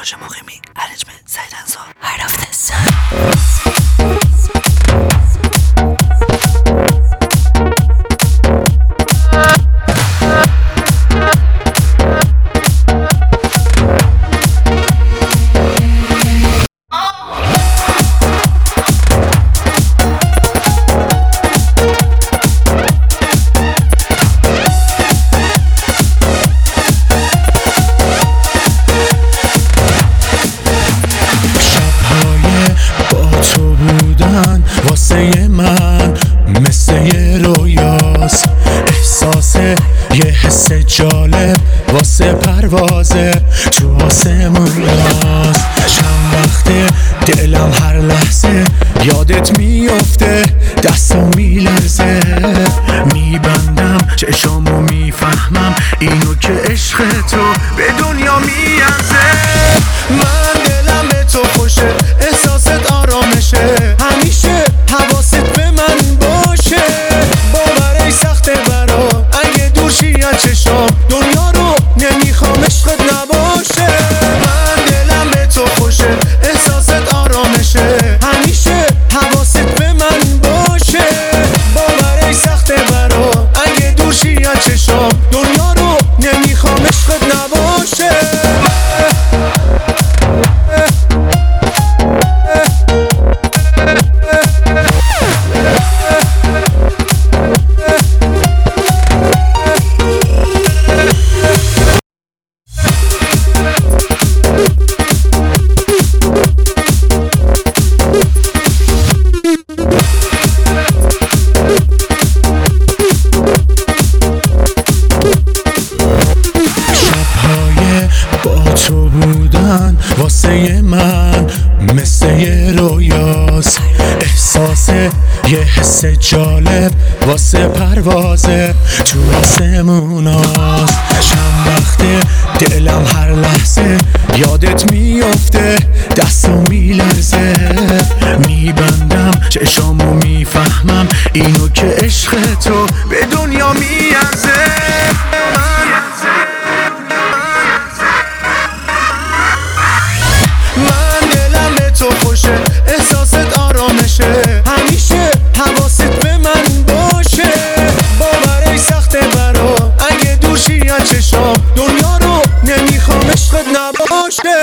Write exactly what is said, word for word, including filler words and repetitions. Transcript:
سراج مقیمی، ارنجمنت سعید انصار. Heart of the Sun. واسه من مثل یه رویاست، احساس یه حس جالب واسه پروازه تو آسموناست. چند وقته دلم هر لحظه یادت میفته، دستم میلرزه، میبندم چشامو میفهمم اینو که عشق تو به دنیا میارزه. من دلم به تو خوشه، احساست آرامشه، همیشه حواست به من باشه. باورش سخته برا اگه دور شی از چشام، دنیا رو نمیخوام عشقت نباشه. من دلم به تو خوشه، احساست آرامشه، همیشه حواست به من باشه. باورش سخته برا اگه دور شی از چشام، دنیا رو نمیخوام عشقت نباشه. تو بودن واسه من مثل یه رویاست، احساس یه حس جالب واسه پروازه تو آسموناست. چند وقته دلم هر لحظه یادت میفته، دستم میلرزه، میبندم چشامو میفهمم اینو که عشق تو به دنیا میارزه. تو خوشه، احساست آرامشه، همیشه حواست به من باشه. باورش سخته برا اگه دور شی از چشام، دنیا رو نمیخوام عشقت نباشه.